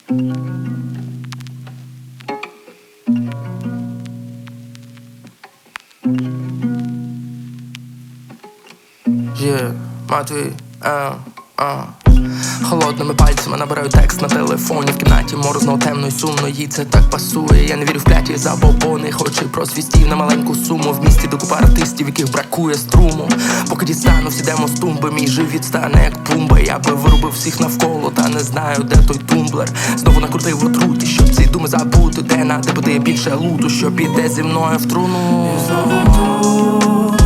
Матвій, холодними пальцями набираю текст на телефоні. В кімнаті морозно, темно й сумно, їй це так пасує. Я не вірю в кляті забобони, хоч і просвістів на маленьку суму. В місті до купа артистів, яких бракує струму. Поки дістану всі демо з тумби, мій живіт стане як пумба. Я би вирубив всіх навколо, та не знаю, де той тумблер. Знову накрутив отруті, щоб ці думи забути. Де надо буде більше луту, що піде зі мною в труну. І знову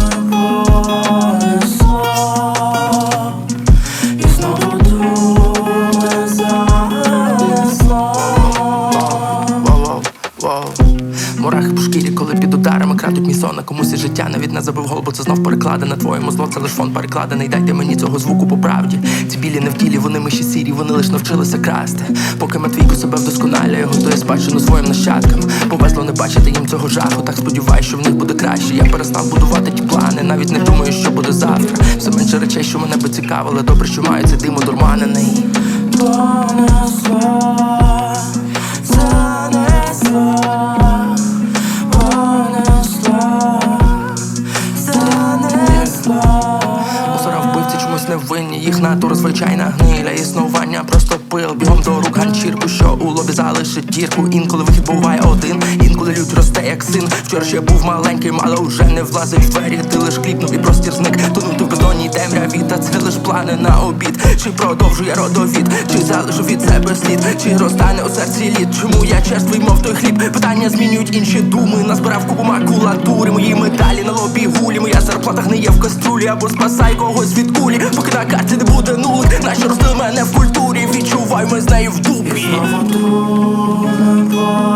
мурахи по шкірі, коли під ударами крадуть мій сон. На комусь і життя навіть не забив гол, бо це знов перекладене. Твоєму зло, це лиш фон перекладений. Дайте мені цього звуку по правді. Ці білі не в тілі, вони миші сірі, вони лиш навчилися красти. Поки Матвійко себе вдосконалює, готує спадщину своїм нащадкам. Повезло не бачити їм цього жаху, так сподіваюсь, що в них буде краще. Я перестав будувати ті плани, навіть не думаю, що буде завтра. Все менше речей, що мене би цікавили, добре, що маю цей дим одурманений. Невинні, їх натура звичайна гниля. Існування просто пил, бігом до рук ганчірку, що у лобі залишить дірку. Інколи вихід буває один, інколи лють росте як син. Вчора ж я був маленьким, але вже не влазив в двері. Ти лиш кліпнув і простір зник, тонути в бездонній темряві. Та це лиш плани на обід. Чи продовжує родовід, чи залишу від себе слід, чи розтане у серці лід. Чому я черствий, мов той хліб? Питання змінюють інші думи. Назбирав купу макулатури, мої медалі на лобі гулі. Моя зарплата гниє в каструлі, або спасай когось від кулі. Поки на карті не буде нулик, наші ростили мене в культурі. Відчувай, ми з нею в дупі. І знову